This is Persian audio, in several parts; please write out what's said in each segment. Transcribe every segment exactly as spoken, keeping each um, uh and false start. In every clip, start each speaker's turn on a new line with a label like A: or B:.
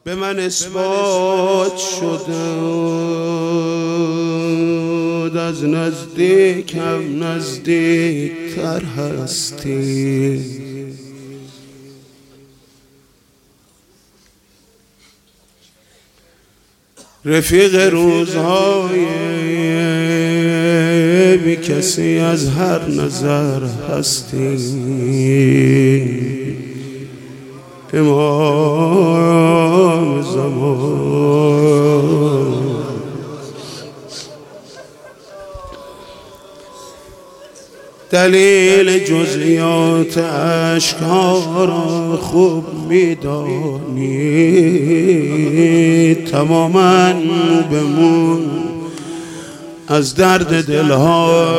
A: به من اثبات شده از نزدیکم نزدیکتر هستی. رفیق روزهای بی کسی از هر نظر هستی. امام زمان دلیل جزئیات اشک‌ها را خوب می‌دانی. تماماً مو به مو از درد دلها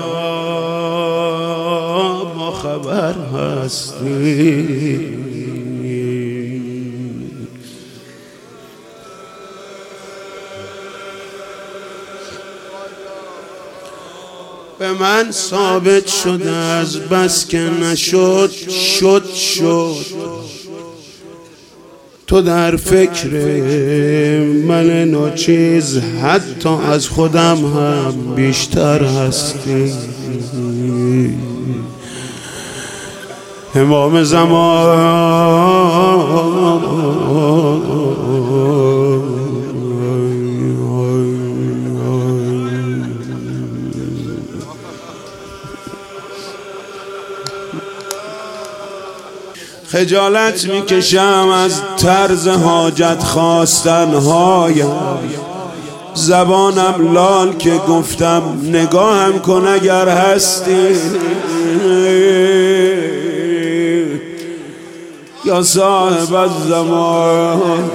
A: با خبر هستی. به من ثابت شده از بس که نشد شد شد. تو در فکر من ناچیز حتی از خودم هم بیشتر هستی. امام زمان خجالت میکشم از طرز حاجت خواستنهایم. زبانم لال که گفتم نگاهم کن اگر هستی. یا صاحب الزمان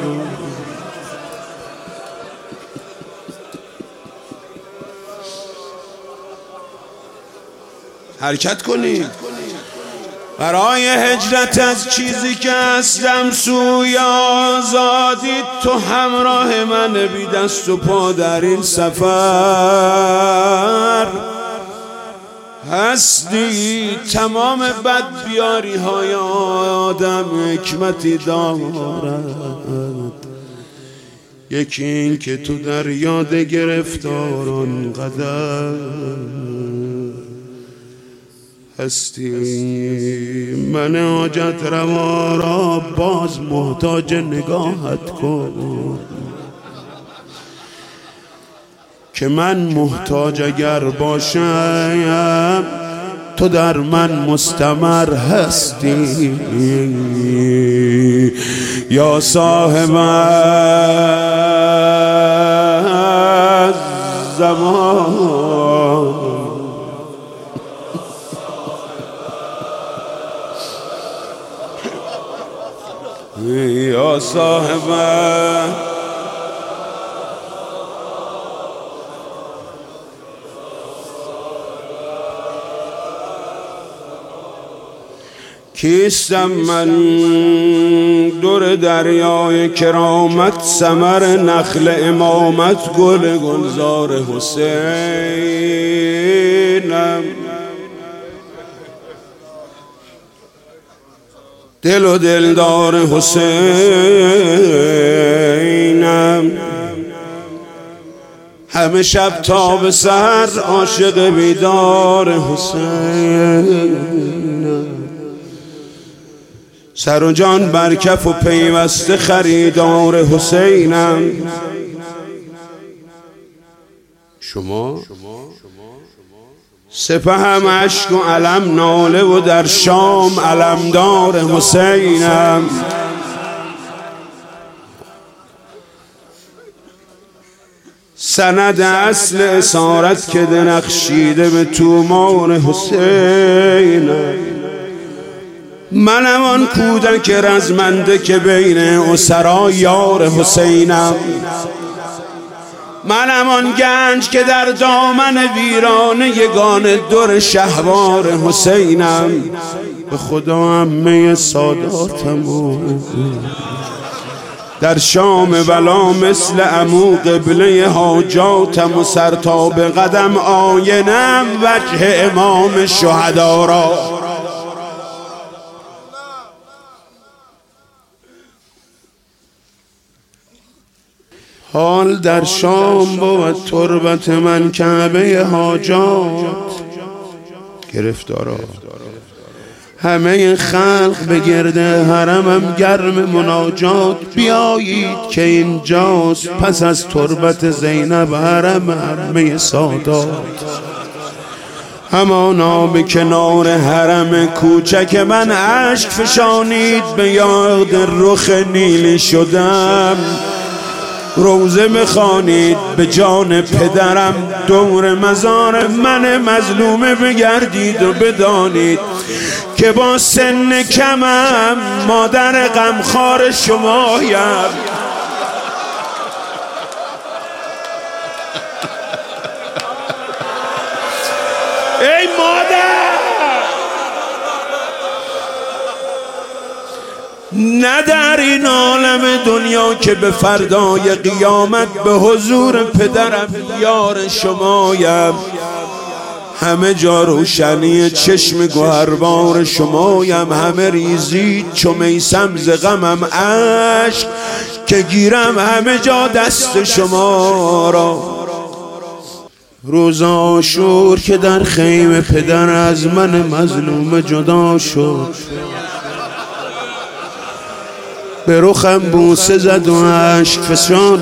A: حرکت کنی برای هجرت از چیزی که هستم سوی آزادی. تو همراه من بی دست و پا در این سفر هستی. تمام بدبیاری های آدم حکمتی دارد. یکی این که تو در یاد گرفتاران قدر هستی. من حاجت روا را باز محتاج نگاهت کن که من محتاج اگر باشم تو در من مستمر هستی. یا صاحب الزمان یا صاحب کیستم من دور دریای کرامت ثمر نخل امامت گل گلزار حسینم. دل و دلدار حسینم. همه شب تا به سحر عاشق بیدار حسینم. سر و جان بر کف و پیوسته خریدار حسینم. شما سپهم عشق و علم ناله و در شام علمدار حسینم. سند اصل اسارت که درخشیده به تومار حسینم. منم آن کودک رزمنده که بین اسرا یار حسینم. منم آن گنج که در دامن ویرانه یگان در شهوار حسینم. به خدا عمه ساداتم در شام ولا مثل عمو قبله حاجاتم و سر تا به قدم آینم وجه امام شهدا را. حال در شام بود تربت من کعبه حاجات گرفتارا، همه خلق به گرده حرمم گرم مناجات. بیایید که اینجاست پس از تربت زینب حرم همه سادات. همانا به کنار حرم کوچک من اشک فشانید، به یاد رخ نیلی شدم روزه بخوانید. به جان پدرم دور مزار من مظلومه بگردید و بدانید که با سن کمم مادر غمخوار شمایم. ای مادر، نه در این عالم دنیا که به فردای قیامت به حضور پدرم یار شمایم. همه جا روشنی چشم گوهربار شمایم. همه ریزید چو میثم ز غمم اشک که گیرم همه جا دست شما را. روز عاشور که در خیمه پدر از من مظلوم جدا شد، به رخم بوسه زد و اشک فشان،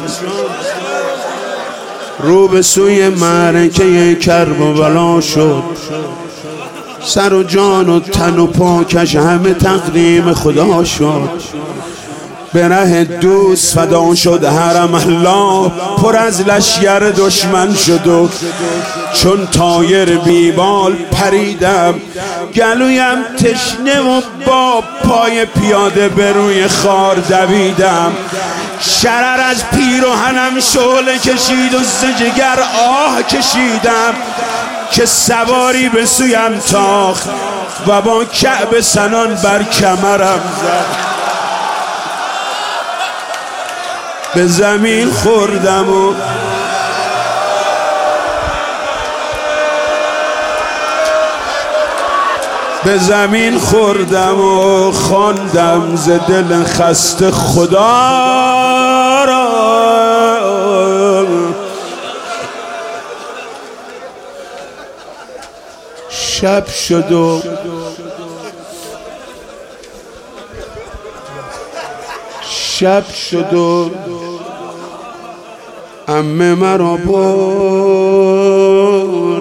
A: رو به سوی معرکه کرب و بلا شد. سر و جان و تن و پاکش همه تقدیم خدا شد. به ره دوست فدا شد حرم الله، پر از لشگر دشمن شد و چون طایر بیبال پریدم. گلویم تشنه و با پای پیاده به روی خار دویدم. شرر از پیراهنم شعله کشید و ز جگر آه کشیدم که سواری به سویم تاخت و با کعب سنان بر کمرم زد. به زمین خوردم و به زمین خوردم و خواندم ز دل خسته خدا را. شب شد و شب شد و عمه مرا برد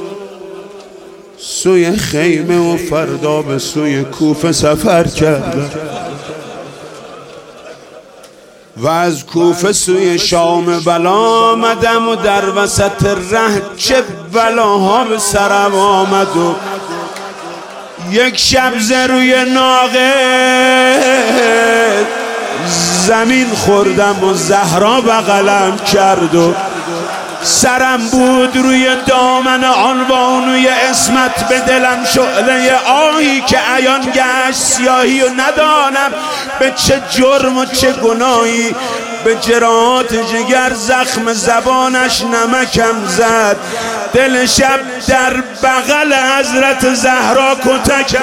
A: سوی خیمه و فردا به سوی کوفه سفر کردم و از کوفه سوی شام بلا آمدم و در وسط ره چه بلاها به سرم آمد و یک شب ز روی ناقه زمین خوردم و زهرا بغلم کرد و سرم بود روی دامن آن بانوی اسمت. به دلم شعله آهی که عیان گشت سیاهی و ندانم به چه جرم و چه گناهی. به جراحات جگر زخم زبانش نمکم زد. دل شب در بغل حضرت زهرا کتکم.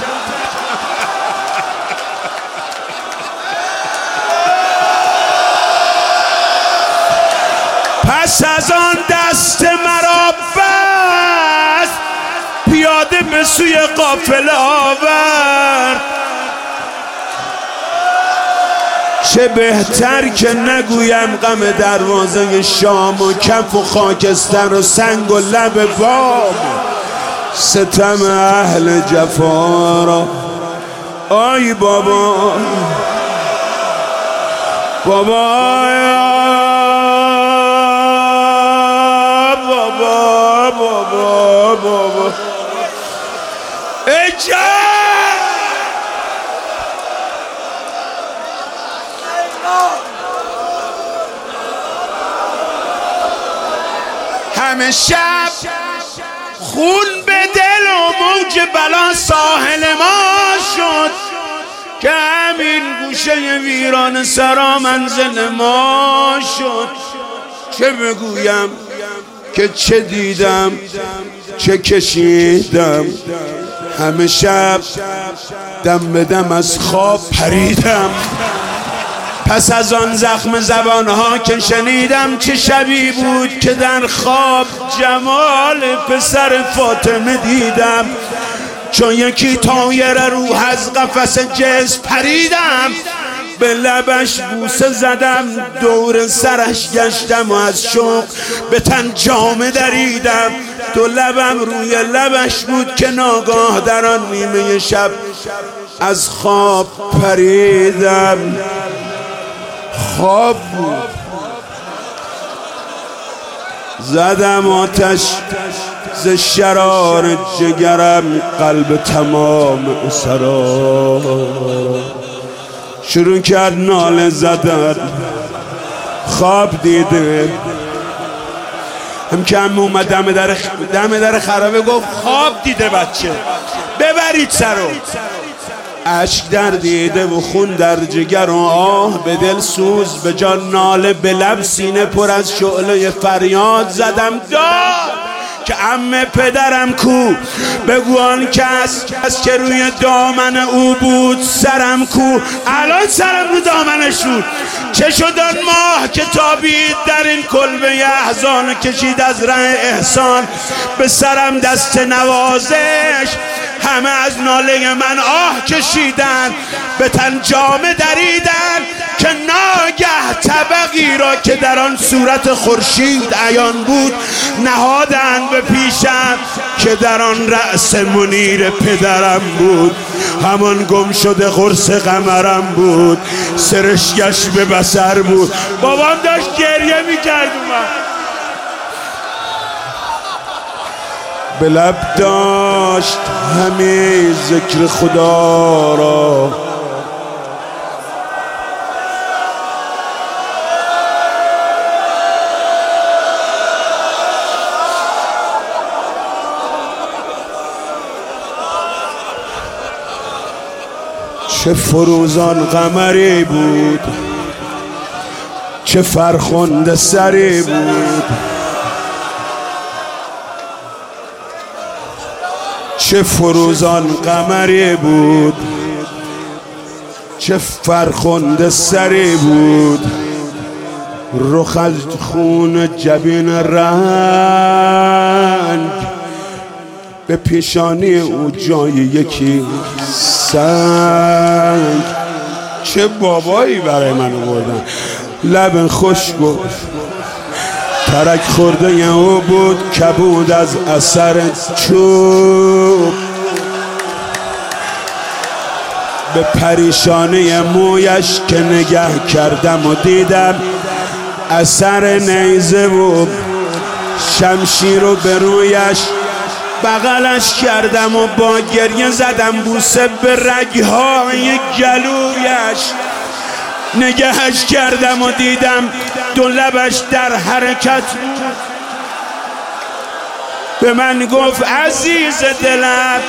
A: پس از آن دست مرا بست پیاده به سوی قافله آورد. چه بهتر که نگویم غم دروازه شام و کف و خاکستر و سنگ و لب بام ستم اهل جفا را. آی بابا بابا بابا بابا بابا ای جان همه شب خون به دل و موج بلا ساحل ما شد که همین گوشه ویران سرا منزل ما شد. چه بگویم که چه دیدم چه کشیدم. همه شب دم به دم از خواب پریدم پس از آن زخم زبانها که شنیدم چه شبی بود که در خواب جمال پسر فاطمه دیدم. چون یکی طایر روح از قفس جسم پریدم، به لبش بوسه زدم، دور سرش گشتم و از شوق به تن جامه دریدم. دو لبم روی لبش بود که ناگاه در آن نیمه شب از خواب پریدم. خواب بود. زدم آتش ز شرار جگرم، قلب تمام سرا شروع کرد ناله زدن. خواب دیده. هم که هم اومد دم در دم در خرابه گفت خواب دیده بچه، ببرید سرو. اشک در دیده و خون در جگر و آه به دل سوز، به جان ناله، به لب سینه پر از شعله فریاد زدم داد که عمه پدرم کو، بگو آن کس کس که روی دامن او بود سرم کو. الان سرم رو دامنش بود. چه شد آن ماه که تابید در این کلبه احزان، کشید از ره احسان به سرم دست نوازش. همه از ناله من آه کشیدن، به تن جامه دریدن که ناگه طبقی را که در آن صورت خورشید عیان بود نهادند به پیشم که در آن رأس منیر پدرم بود. همان گم شده قرص قمرم بود، سرشگش به بصر بود. بابام داشت گریه میکرد. به لب داشت همه ذکر خدا را، چه فروزان قمری بود، چه فرخنده سری بود، چه فروزان قمری بود، چه فرخنده سری بود. رخ از خون جبین رنگ، به پیشانی او جای یکی سنگ. چه بابایی برای من آوردن. لب خشک و ترک خورده او بود، کبود از اثر چوب. به پریشانی مویش که نگه کردم و دیدم اثر نیزه و شمشیر رو به رویش بغلش کردم و با گریه زدم بوسه به رگهای گلویش. نگهش کردم و دیدم دو لبش در حرکت بود. به من گفت عزیز دلم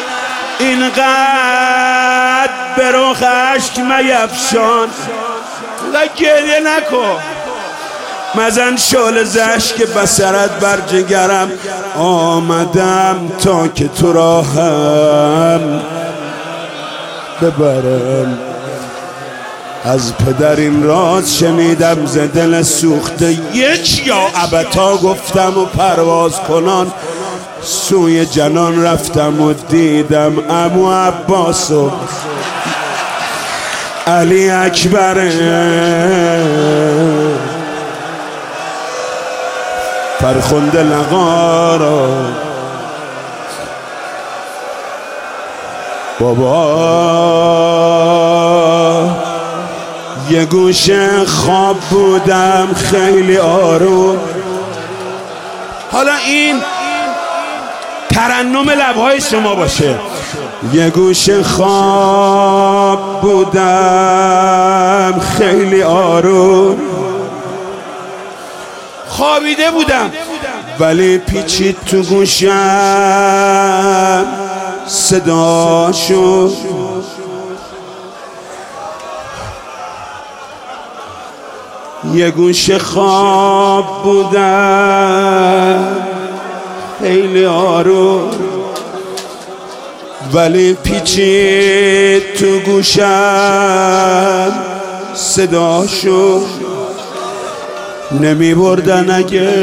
A: اینقدر به رخ اشک میفشان، و گریه نکن. مزن شعله ز اشک بصرت بر جگرم، آمدم تا که تو را هم ببرم. از پدر این راز شنیدم ز دل سوخته، یک یا ابتا گفتم و پرواز کنان سوی جنان رفتم و دیدم عمو عباس و علی اکبر فرخنده لقا را. بابا یه گوشه خواب بودم خیلی آروم. حالا این ترنم لبهای شما باشه. یه گوشه خواب بودم خیلی آروم، خوابیده بودم ولی پیچید تو گوشم صدا شد. یه گوشه خواب بودم خیلی آروم ولی پیچید تو گوشم صداشو نمی بردن اگه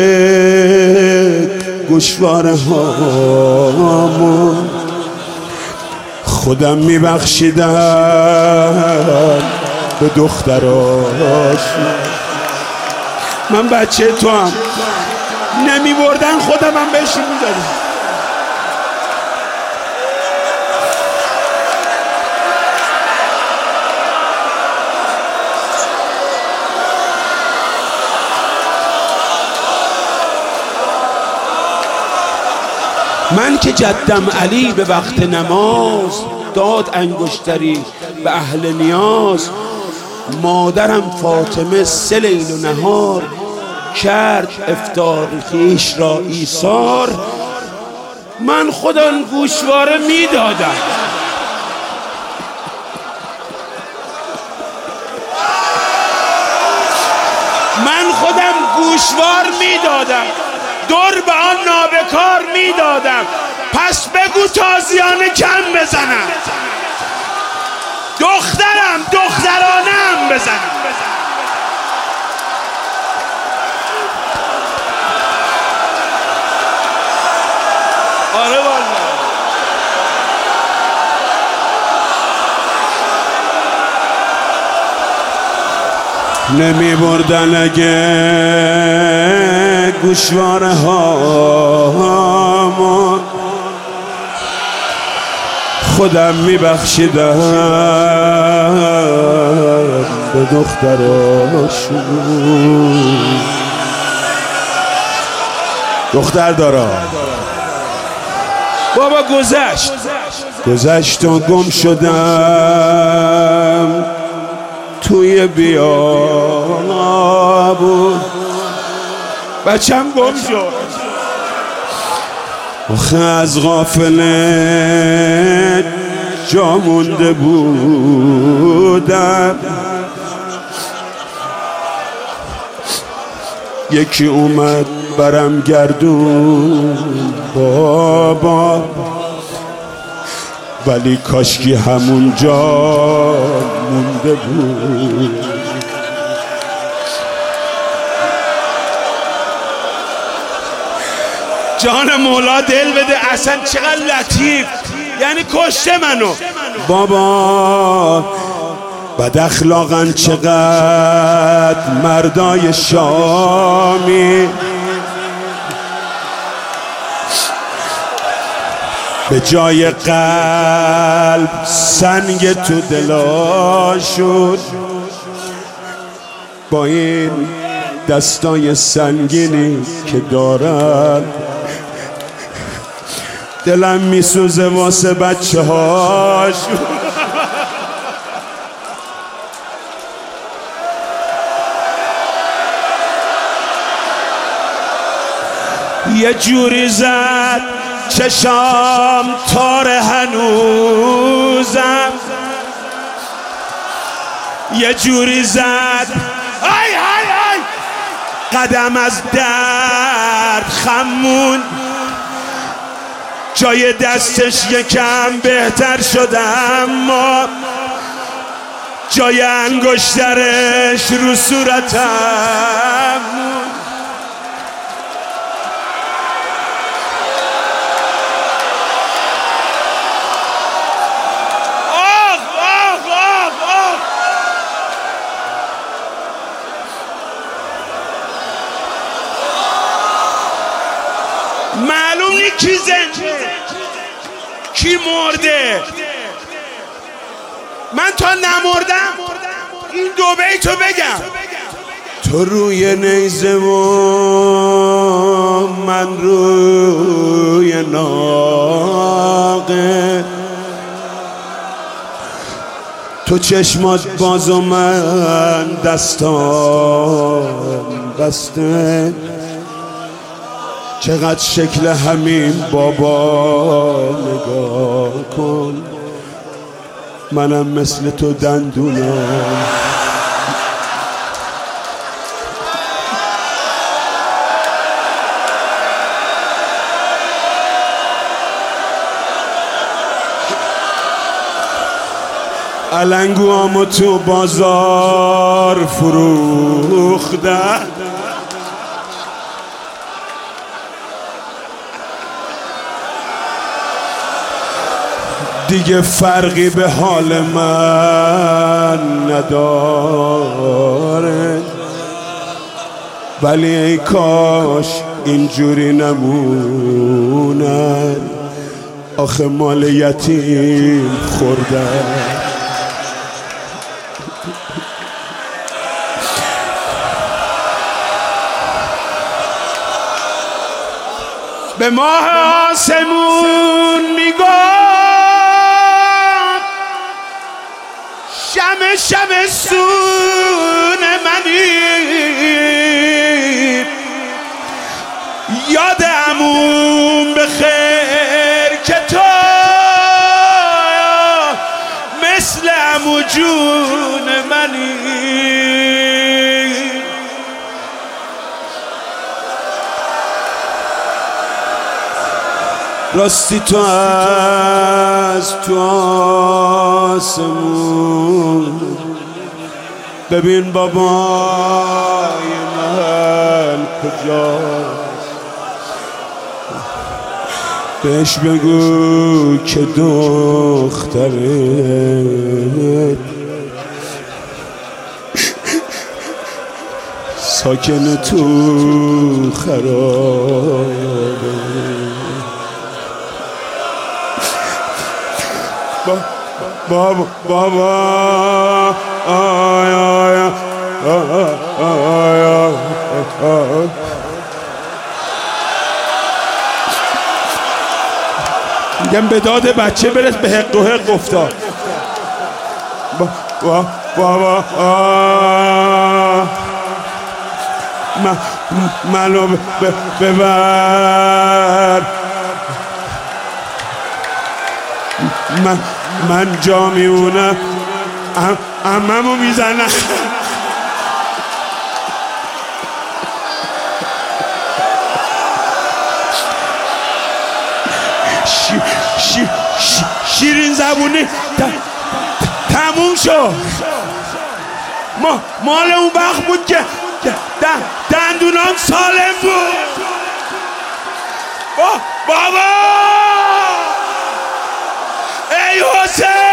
A: گوشواره هامون خودم می بخشیدم به دختراش. من بچه تو هم نمی بردن خودم هم بهشون می دادم. من که جدم علی به وقت نماز داد انگشتری به اهل نیاز، مادرم فاطمه سه لیل و نهار کرد افطار خویش را ایثار. من خودم گوشواره میدادم. من خودم گوشوار میدادم، دور به آن نابکار میدادم. پس بگو تازیانه کم بزنم، دخترم دخترانه هم بزنم. آره والله. نمی بردن اگه گوشواره هامون خودم می بخشیدم به دختراشون. دختر دارم بابا گذشت گذشت و گم شدم توی بیابون. بچم گم شد آخه از غافله جا مونده بودم. یکی اومد برم گردون بابا، ولی کاشکی همون جا مونده بود. جان مولا دل بده، اصلا چقدر لطیف، یعنی کشته منو بابا. بد اخلاقن چقدر مردای شامی، به جای قلب سنگ تو دلاشون. با این دستای سنگینی که دارن دلم میسوزه واسه بچه هاشون. یه جوری زد چشام تار هنوزم، یه جوری زد آی آی آی قدم از درد خمون. جای دستش یکم بهتر شده اما جای انگشترش رو صورتم. معلوم نی کی زنده کی مرده. من تا نمردم این دو بیتو بگم. تو روی نیزه و من روی ناقه، تو چشمات باز و من دستان بسته. چقدر شکل همین بابا نگاه کن، منم مثل تو دندونم. بلنگوامو تو بازار فروختن، دیگه فرقی به حال من نداره، ولی ای کاش اینجوری نمونن، آخه مال یتیم خوردن. به ماه آسمون میگم شمع شمع سون منی، یاد عموم بخیر که تو مثل عمو جون منی. راستی تو از تو آسمون ببین بابای من کجاست، بهش بگو که دختره ساکن تو خرابه. بابا بابا آی آی آی آی میگم به داد بچه برس، به حق و حق افتاد. بابا بابا منو ببر، من من جا میونم عممو میزنم. شی شی شی شیرین زبونی تموم شد. ما مال اون وقت بود که دندونام سالم بود. بابا ای حسین